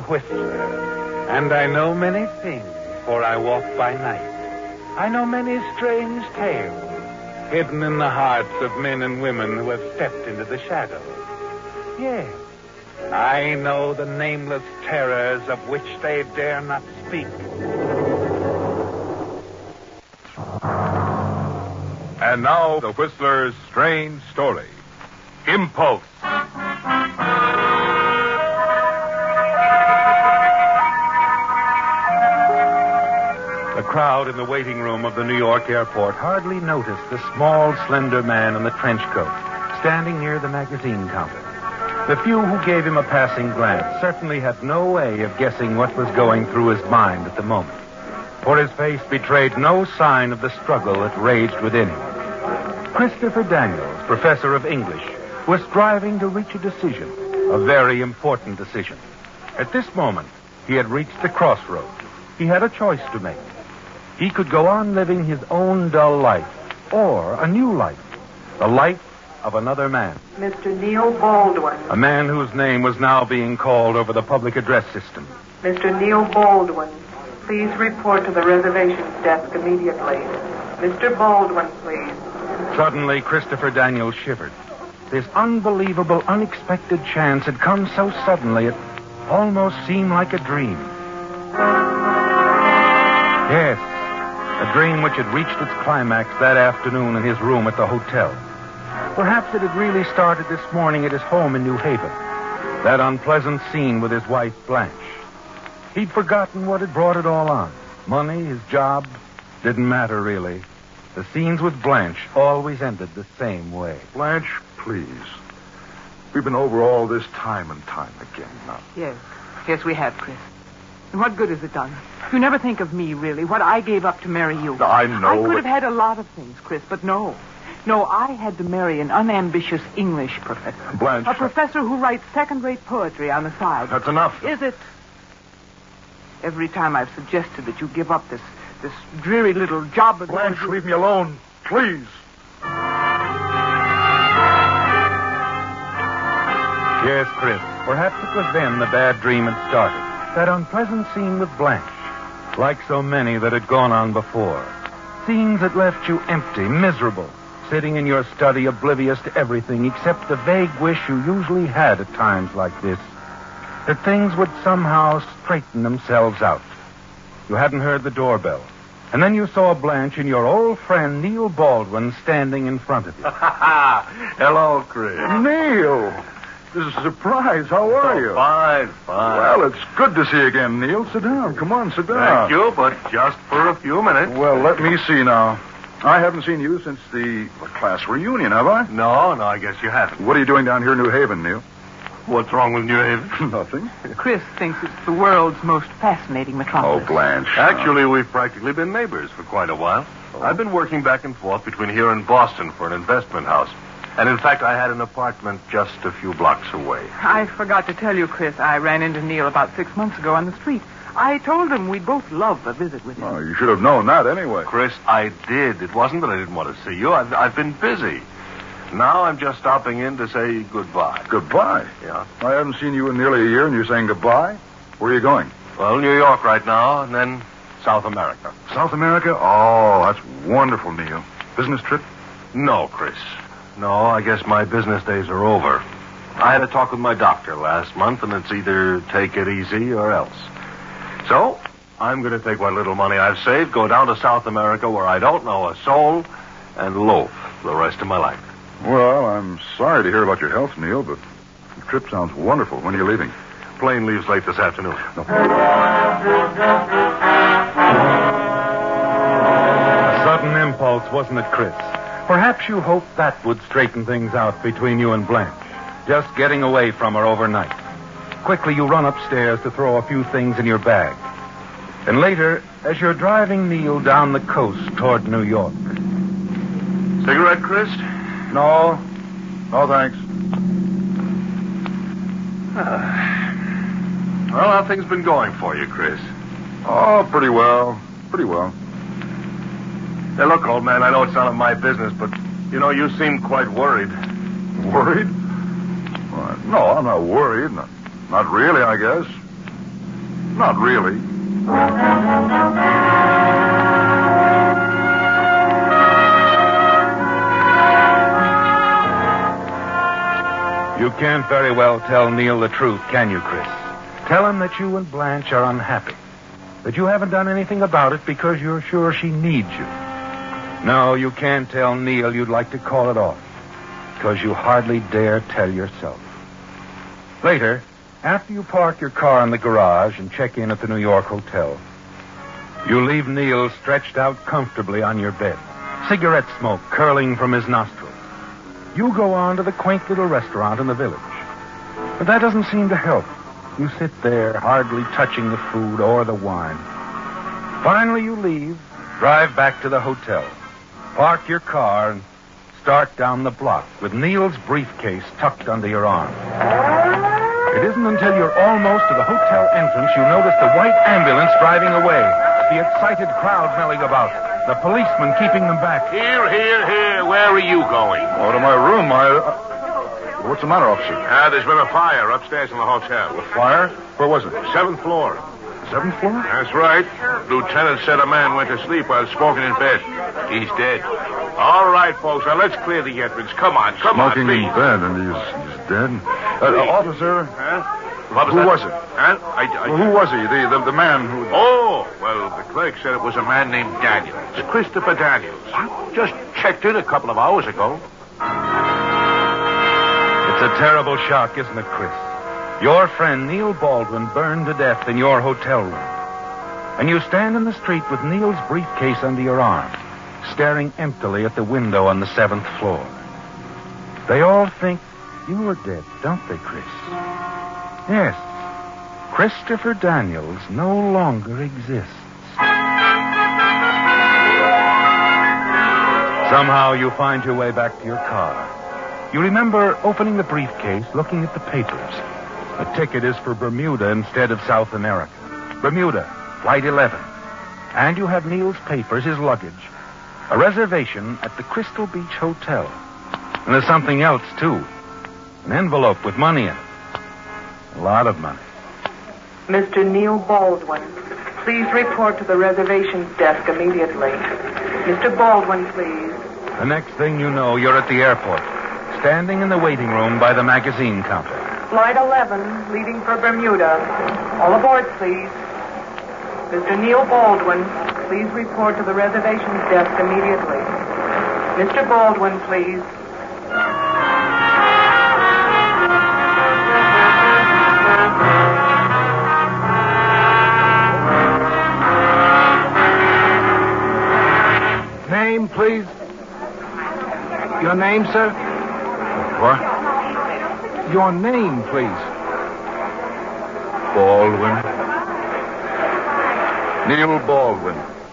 Whistler, and I know many things, for I walk by night. I know many strange tales, hidden in the hearts of men and women who have stepped into the shadows. Yes, I know the nameless terrors of which they dare not speak. And now, the Whistler's strange story. Impulse. The crowd in the waiting room of the New York airport hardly noticed the small, slender man in the trench coat, standing near the magazine counter. The few who gave him a passing glance certainly had no way of guessing what was going through his mind at the moment, for his face betrayed no sign of the struggle that raged within him. Christopher Daniels, professor of English, was striving to reach a decision, a very important decision. At this moment, he had reached the crossroads. He had a choice to make. He could go on living his own dull life, or a new life, the life of another man. Mr. Neil Baldwin. A man whose name was now being called over the public address system. Mr. Neil Baldwin, please report to the reservations desk immediately. Mr. Baldwin, please. Suddenly, Christopher Daniels shivered. This unbelievable, unexpected chance had come so suddenly it almost seemed like a dream. Yes, a dream which had reached its climax that afternoon in his room at the hotel. Perhaps it had really started this morning at his home in New Haven. That unpleasant scene with his wife, Blanche. He'd forgotten what had brought it all on. Money, his job, didn't matter really. The scenes with Blanche always ended the same way. Blanche, please. We've been over all this time and time again now. Yes, we have, Chris. And what good has it done? You never think of me, really, what I gave up to marry you. I know. I could have had a lot of things, Chris, but no. No, I had to marry an unambitious English professor. Blanche. A professor who writes second-rate poetry on the side. That's enough. Is it? Every time I've suggested that you give up this dreary little job of... Blanche, leave me alone. Please. Yes, Chris. Perhaps it was then the bad dream had started. That unpleasant scene with Blanche. Like so many that had gone on before. Scenes that left you empty, miserable, sitting in your study oblivious to everything except the vague wish you usually had at times like this. That things would somehow straighten themselves out. You hadn't heard the doorbell. And then you saw Blanche and your old friend Neil Baldwin standing in front of you. Hello, Chris. Neil! This is a surprise. How are you? Fine. Well, it's good to see you again, Neil. Sit down. Come on, sit down. Thank you, but just for a few minutes. Well, let me see now. I haven't seen you since the class reunion, have I? No, I guess you haven't. What are you doing down here in New Haven, Neil? What's wrong with New Haven? Nothing. Chris thinks it's the world's most fascinating metropolis. Oh, Blanche. Actually, we've practically been neighbors for quite a while. Oh. I've been working back and forth between here and Boston for an investment house. And in fact, I had an apartment just a few blocks away. I forgot to tell you, Chris, I ran into Neil about 6 months ago on the street. I told him we'd both love a visit with him. Oh, you should have known that anyway. Chris, I did. It wasn't that I didn't want to see you. I've been busy. Now I'm just stopping in to say goodbye. Goodbye? Yeah. I haven't seen you in nearly a year, and you're saying goodbye? Where are you going? Well, New York right now, and then South America. South America? Oh, that's wonderful, Neil. Business trip? No, Chris. No, I guess my business days are over. I had a talk with my doctor last month, and it's either take it easy or else. So, I'm going to take what little money I've saved, go down to South America where I don't know a soul, and loaf the rest of my life. Well, I'm sorry to hear about your health, Neil, but the trip sounds wonderful. When are you leaving? Plane leaves late this afternoon. No. A sudden impulse, wasn't it, Chris? Perhaps you hoped that would straighten things out between you and Blanche. Just getting away from her overnight. Quickly, you run upstairs to throw a few things in your bag. And later, as you're driving Neil down the coast toward New York. Cigarette, Chris? No. No, thanks. Well, how things been going for you, Chris? Oh, pretty well. Pretty well. Hey, look, old man, I know it's none of my business, but, you seem quite worried. Worried? Well, no, I'm not worried. Not really, I guess. Not really. You can't very well tell Neil the truth, can you, Chris? Tell him that you and Blanche are unhappy. That you haven't done anything about it because you're sure she needs you. No, you can't tell Neil you'd like to call it off. Because you hardly dare tell yourself. Later, after you park your car in the garage and check in at the New York hotel, you leave Neil stretched out comfortably on your bed, cigarette smoke curling from his nostrils. You go on to the quaint little restaurant in the village. But that doesn't seem to help. You sit there, hardly touching the food or the wine. Finally, you leave, drive back to the hotel, park your car, and start down the block with Neil's briefcase tucked under your arm. It isn't until you're almost to the hotel entrance you notice the white ambulance driving away, the excited crowd milling about, the policeman keeping them back. Here. Where are you going? Oh, to my room. What's the matter, officer? There's been a fire upstairs in the hotel. A fire? Where was it? 7th floor. 7th floor? That's right. Lieutenant said a man went to sleep while smoking in bed. He's dead. All right, folks. Now, let's clear the entrance. Come on, Smoking please. in bed, and he's dead? Officer? Huh? Who was it? Huh? Well, who was he? The man who... Oh, well, the clerk said it was a man named Daniels. Christopher Daniels. Just checked in a couple of hours ago. It's a terrible shock, isn't it, Chris? Your friend Neil Baldwin burned to death in your hotel room. And you stand in the street with Neil's briefcase under your arm, staring emptily at the window on the 7th floor. They all think you are dead, don't they, Chris? Yes. Christopher Daniels no longer exists. Somehow you find your way back to your car. You remember opening the briefcase, looking at the papers. The ticket is for Bermuda instead of South America. Bermuda, Flight 11. And you have Neil's papers, his luggage, a reservation at the Crystal Beach Hotel. And there's something else, too. An envelope with money in it. A lot of money. Mr. Neil Baldwin, please report to the reservations desk immediately. Mr. Baldwin, please. The next thing you know, you're at the airport, standing in the waiting room by the magazine counter. Flight 11, leaving for Bermuda. All aboard, please. Mr. Neil Baldwin, please report to the reservations desk immediately. Mr. Baldwin, please. Name, please. Your name, sir? What? Your name, please. Baldwin. Neil Baldwin.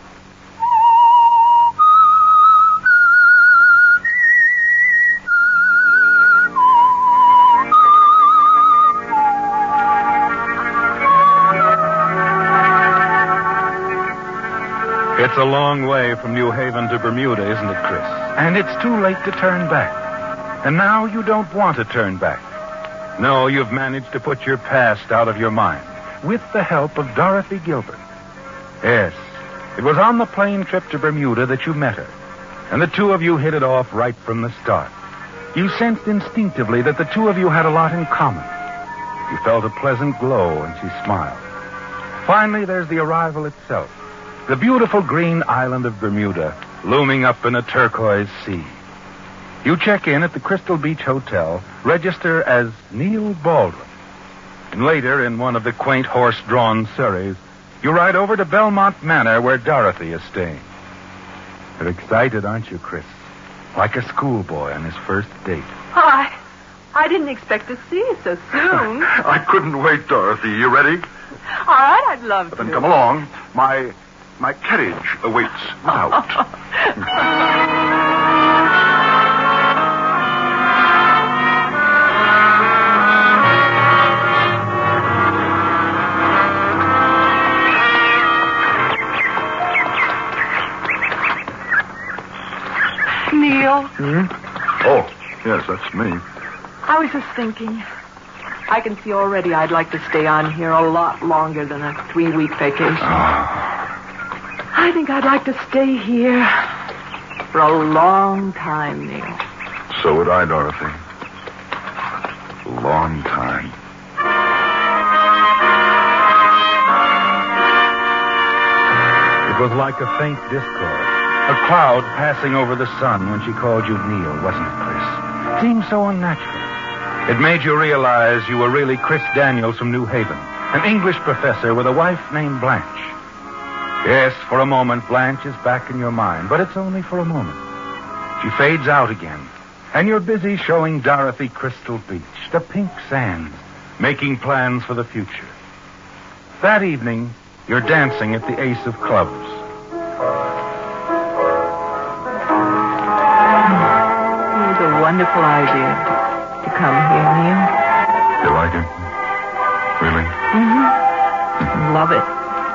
It's a long way from New Haven to Bermuda, isn't it, Chris? And it's too late to turn back. And now you don't want to turn back. No, you've managed to put your past out of your mind with the help of Dorothy Gilbert. Yes, it was on the plane trip to Bermuda that you met her. And the two of you hit it off right from the start. You sensed instinctively that the two of you had a lot in common. You felt a pleasant glow and she smiled. Finally, there's the arrival itself. The beautiful green island of Bermuda, looming up in a turquoise sea. You check in at the Crystal Beach Hotel, register as Neil Baldwin. And later, in one of the quaint horse-drawn surreys, you ride over to Belmont Manor where Dorothy is staying. You're excited, aren't you, Chris? Like a schoolboy on his first date. I didn't expect to see you so soon. I couldn't wait, Dorothy. You ready? All right, I'd love to. Then come along. My carriage awaits without. Neil, Oh, yes, that's me. I was just thinking. I can see already I'd like to stay on here a lot longer than a 3-week vacation. I think I'd like to stay here for a long time, Neil. So would I, Dorothy. A long time. It was like a faint discord. A cloud passing over the sun when she called you Neil, wasn't it, Chris? It seemed so unnatural. It made you realize you were really Chris Daniels from New Haven, an English professor with a wife named Blanche. Yes, for a moment, Blanche is back in your mind, but it's only for a moment. She fades out again, and you're busy showing Dorothy Crystal Beach, the pink sands, making plans for the future. That evening, you're dancing at the Ace of Clubs. It's a wonderful idea to come here, Neil. You like it? Really? Mm-hmm. Love it.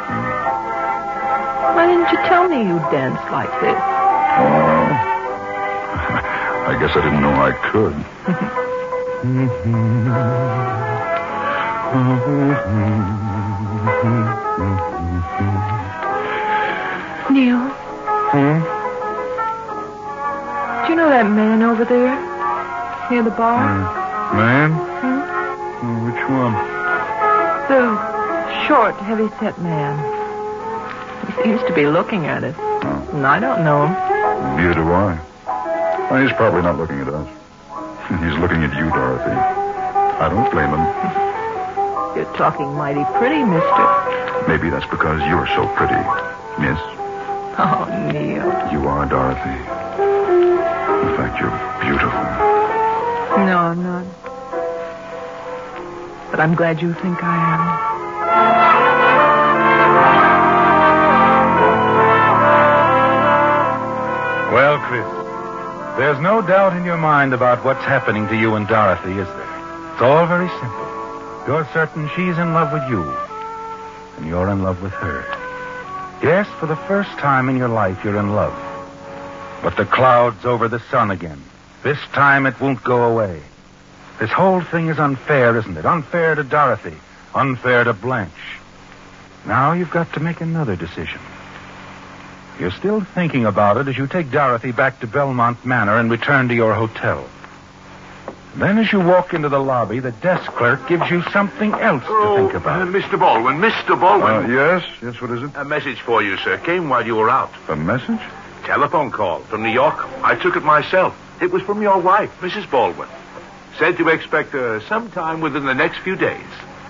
Why didn't you tell me you danced like this? Oh. I guess I didn't know I could. Neil? Do you know that man over there? Near the bar? Man? Which one? The short, heavy-set man. He seems to be looking at us. And I don't know him. Neither do I. Well, he's probably not looking at us. He's looking at you, Dorothy. I don't blame him. You're talking mighty pretty, mister. Maybe that's because you're so pretty, miss. Oh, Neil. You are, Dorothy. In fact, you're beautiful. No, I'm not. But I'm glad you think I am. Well, Chris, there's no doubt in your mind about what's happening to you and Dorothy, is there? It's all very simple. You're certain she's in love with you, and you're in love with her. Yes, for the first time in your life, you're in love. But the cloud's over the sun again. This time it won't go away. This whole thing is unfair, isn't it? Unfair to Dorothy. Unfair to Blanche. Now you've got to make another decision. You're still thinking about it as you take Dorothy back to Belmont Manor and return to your hotel. Then as you walk into the lobby, the desk clerk gives you something else to think about. Mr. Baldwin, Mr. Baldwin. Yes? Yes, what is it? A message for you, sir. Came while you were out. A message? Telephone call from New York. I took it myself. It was from your wife, Mrs. Baldwin. Said to expect her sometime within the next few days.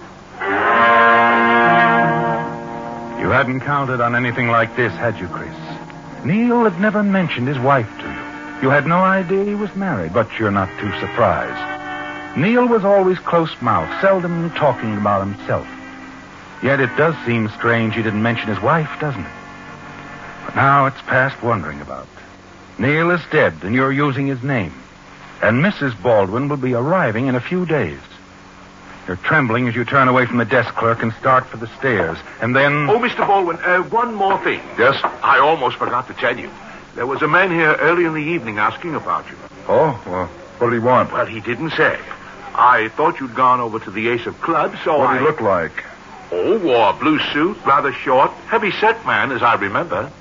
You hadn't counted on anything like this, had you, Chris? Neil had never mentioned his wife to you. You had no idea he was married, but you're not too surprised. Neil was always close-mouthed, seldom talking about himself. Yet it does seem strange he didn't mention his wife, doesn't it? But now it's past wondering about. Neil is dead, and you're using his name. And Mrs. Baldwin will be arriving in a few days. You're trembling as you turn away from the desk clerk and start for the stairs. And then... Oh, Mr. Baldwin, one more thing. Yes? I almost forgot to tell you. There was a man here early in the evening asking about you. Oh, well, what did he want? Well, he didn't say. I thought you'd gone over to the Ace of Clubs, so What did he look like? Oh, wore a blue suit, rather short, heavy-set man, as I remember.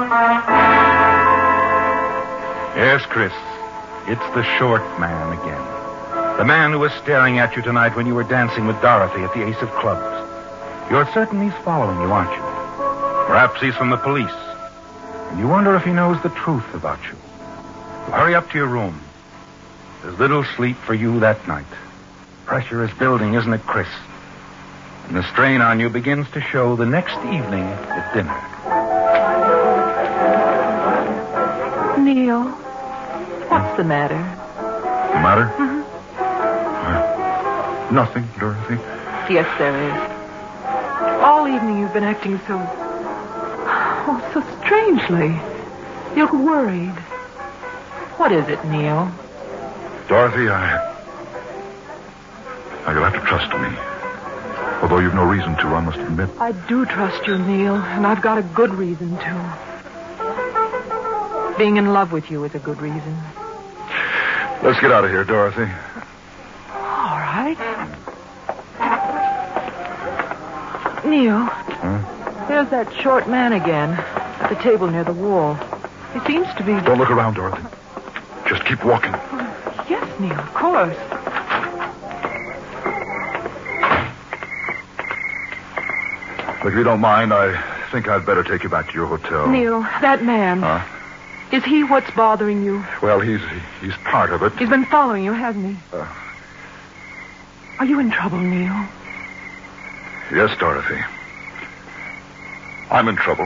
Yes, Chris. It's the short man again. The man who was staring at you tonight when you were dancing with Dorothy at the Ace of Clubs. You're certain he's following you, aren't you? Perhaps he's from the police. And you wonder if he knows the truth about you. You hurry up to your room. There's little sleep for you that night. Pressure is building, isn't it, Chris? And the strain on you begins to show the next evening at dinner. Neil, what's the matter? The matter? Nothing, Dorothy. Yes, there is. All evening you've been acting so strangely. You look worried. What is it, Neil? Dorothy, Now, you'll have to trust me. Although you've no reason to, I must admit. I do trust you, Neil, and I've got a good reason to. Being in love with you is a good reason. Let's get out of here, Dorothy. All right. Neil, Huh? there's that short man again at the table near the wall. He seems to be... Don't look around, Dorothy. Just keep walking. Yes, Neil, of course. If you don't mind, I think I'd better take you back to your hotel. Neil, that man. Huh? Is he what's bothering you? Well, he's part of it. He's been following you, hasn't he? Are you in trouble, Neil? Yes, Dorothy. I'm in trouble.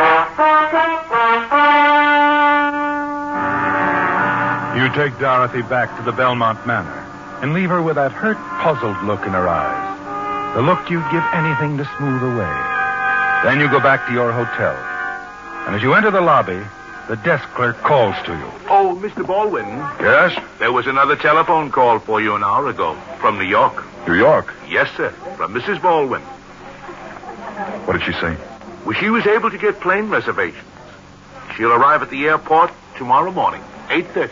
You take Dorothy back to the Belmont Manor and leave her with that hurt, puzzled look in her eyes. The look you'd give anything to smooth away. Then you go back to your hotel. And as you enter the lobby, the desk clerk calls to you. Oh, Mr. Baldwin. Yes? There was another telephone call for you an hour ago from New York. New York? Yes, sir. From Mrs. Baldwin. What did she say? Well, she was able to get plane reservations. She'll arrive at the airport tomorrow morning, 8:30.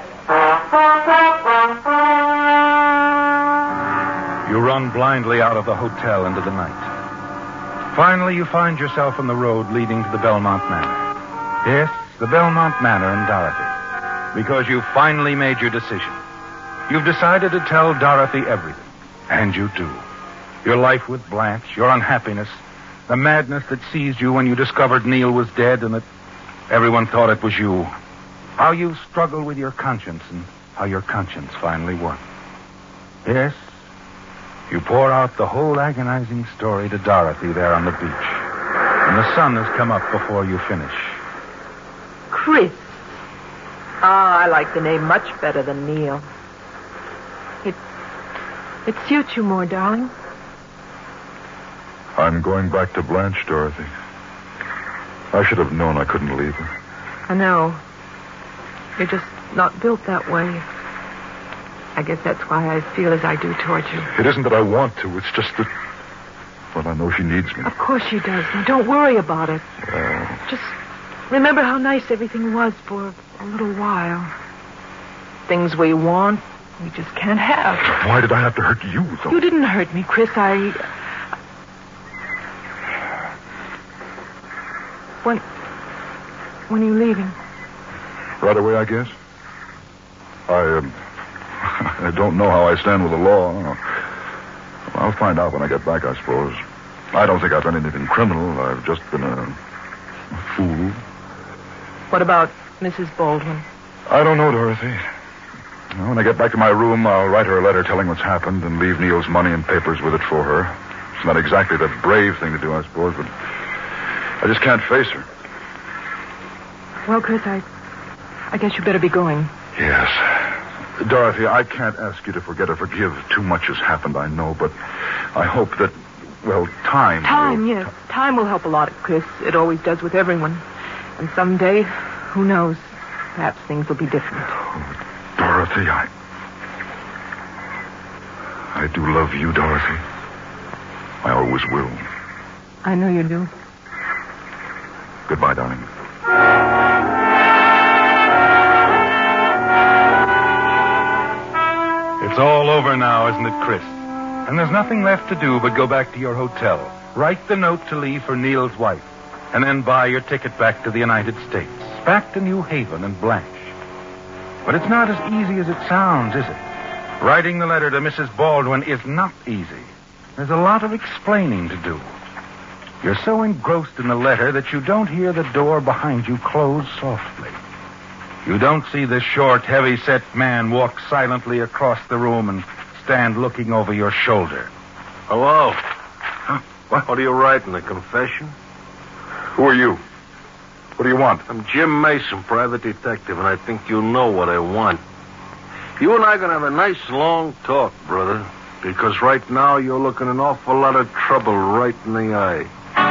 You run blindly out of the hotel into the night. Finally, you find yourself on the road leading to the Belmont Manor. Yes, the Belmont Manor and Dorothy. Because you've finally made your decision. You've decided to tell Dorothy everything. And you do. Your life with Blanche, your unhappiness, the madness that seized you when you discovered Neil was dead and that everyone thought it was you. How you struggled with your conscience and how your conscience finally won. Yes, you pour out the whole agonizing story to Dorothy there on the beach. And the sun has come up before you finish. Chris. I like the name much better than Neil. It suits you more, darling. I'm going back to Blanche, Dorothy. I should have known I couldn't leave her. I know. You're just not built that way. I guess that's why I feel as I do toward you. It isn't that I want to. It's just that... Well, I know she needs me. Of course she does. Now, don't worry about it. Just remember how nice everything was for a little while. Things we want, we just can't have. Why did I have to hurt you, though? You didn't hurt me, Chris. When are you leaving? Right away, I guess. I don't know how I stand with the law. I'll find out when I get back, I suppose. I don't think I've done anything criminal. I've just been a fool. What about Mrs. Baldwin? I don't know, Dorothy. Well, when I get back to my room, I'll write her a letter telling what's happened and leave Neil's money and papers with it for her. It's not exactly the brave thing to do, I suppose, but I just can't face her. Well, Chris, I guess you better be going. Yes. Dorothy, I can't ask you to forget or forgive. Too much has happened, I know, but I hope that, well, time... Yes. Time will help a lot, Chris. It always does with everyone. And someday, who knows, perhaps things will be different. Oh, Dorothy, I do love you, Dorothy. I always will. I know you do. Goodbye, darling. It's all over now, isn't it, Chris? And there's nothing left to do but go back to your hotel, write the note to leave for Neil's wife, and then buy your ticket back to the United States, back to New Haven and Blanche. But it's not as easy as it sounds, is it? Writing the letter to Mrs. Baldwin is not easy. There's a lot of explaining to do. You're so engrossed in the letter that you don't hear the door behind you close softly. You don't see the short, heavy-set man walk silently across the room and stand looking over your shoulder. Hello. Huh? What? What are you writing, a confession? Who are you? What do you want? I'm Jim Mason, private detective, and I think you know what I want. You and I are going to have a nice long talk, brother, because right now you're looking an awful lot of trouble right in the eye.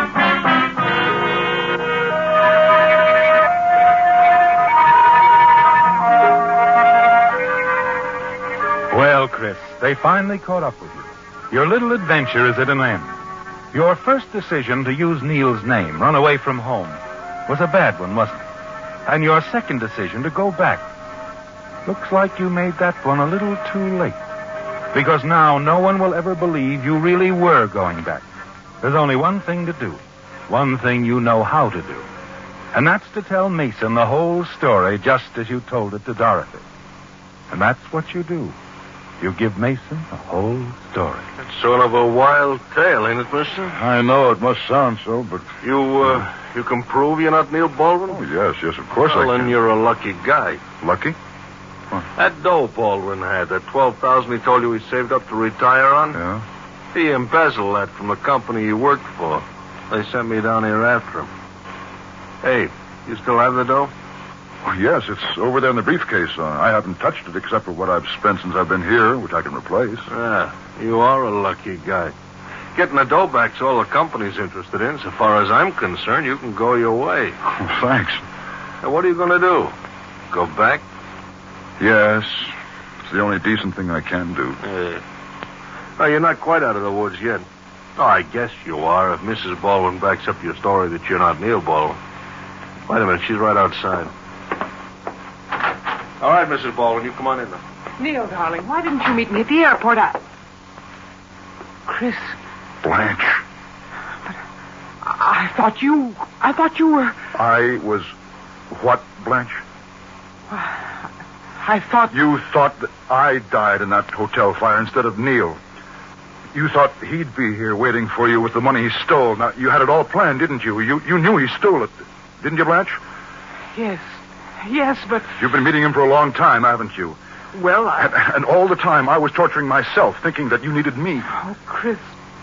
Well, Chris, they finally caught up with you. Your little adventure is at an end. Your first decision to use Neil's name, run away from home, was a bad one, wasn't it? And your second decision to go back. Looks like you made that one a little too late. Because now no one will ever believe you really were going back. There's only one thing to do. One thing you know how to do. And that's to tell Mason the whole story just as you told it to Dorothy. And that's what you do. You give Mason the whole story. It's sort of a wild tale, ain't it, mister? I know it must sound so, but... You can prove you're not Neil Baldwin? Oh, yes, of course I Well, can. then you're a lucky guy. Lucky? That dough Baldwin had, that $12,000 he told you he saved up to retire on, Yeah? he embezzled that from the company he worked for. They sent me down here after him. Hey, you still have the dough? Well, yes, it's over there in the briefcase. I haven't touched it except for what I've spent since I've been here, which I can replace. Yeah, you are a lucky guy. Getting the dough back's all the company's interested in. So far as I'm concerned, you can go your way. Oh, thanks. Now, what are you going to do? Go back? Yes, it's the only decent thing I can do. Oh, you're not quite out of the woods yet. Oh, I guess you are if Mrs. Baldwin backs up your story that you're not Neil Baldwin. Wait a minute, she's right outside. All right, Mrs. Baldwin, you come on in now. Neil, darling, why didn't you meet me at the airport? Chris, Blanche. I thought you were... I was what, Blanche? I thought... You thought that I died in that hotel fire instead of Neil. You thought he'd be here waiting for you with the money he stole. Now, you had it all planned, didn't you? You knew he stole it. Didn't you, Blanche? Yes, but... You've been meeting him for a long time, haven't you? Well, And all the time, I was torturing myself, thinking that you needed me. Oh, Chris,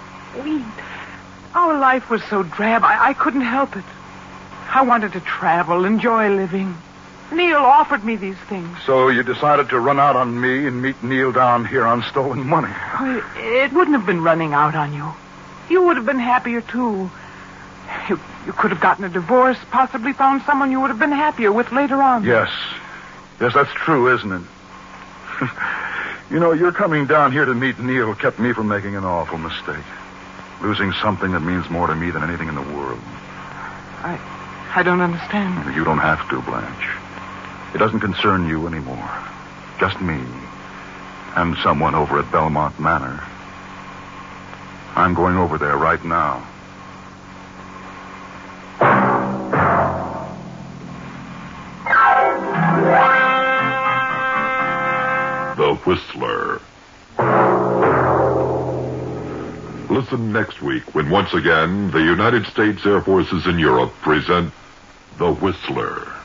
our life was so drab, I couldn't help it. I wanted to travel, enjoy living. Neil offered me these things. So you decided to run out on me and meet Neil down here on stolen money. Oh, it wouldn't have been running out on you. You would have been happier, too. You could have gotten a divorce, possibly found someone you would have been happier with later on. Yes, that's true, isn't it? You know, your coming down here to meet Neil kept me from making an awful mistake. Losing something that means more to me than anything in the world. I don't understand. You don't have to, Blanche. It doesn't concern you anymore. Just me. And someone over at Belmont Manor. I'm going over there right now. The Whistler. Listen next week when once again the United States Air Forces in Europe present The Whistler.